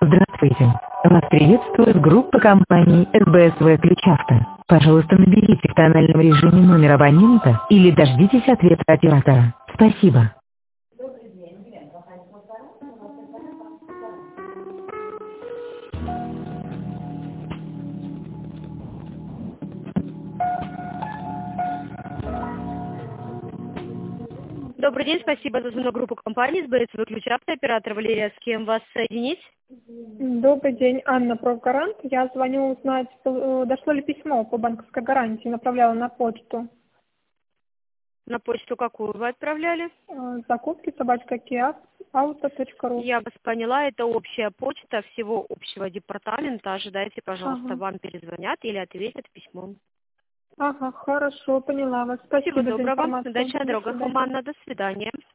Здравствуйте. Вас приветствует группа компаний СБСВ Ключавто. Пожалуйста, наберите в тональном режиме номер абонента или дождитесь ответа оператора. Спасибо. Добрый день, спасибо за звонок группы компании СБСВ Ключавто, оператор Валерия, с кем вас соединить? Добрый день, Анна, профгарант. Я звоню узнать, дошло ли письмо по банковской гарантии, направляла на почту. На почту какую вы отправляли? Закупки @kia.auto.ru. Я вас поняла, это общая почта всего общего департамента. Ожидайте, пожалуйста, Ага. вам перезвонят или ответят письмом. Ага, хорошо, поняла вас. Всего Спасибо за доброго, информацию. удачная До дорога, свидания. Анна, до свидания.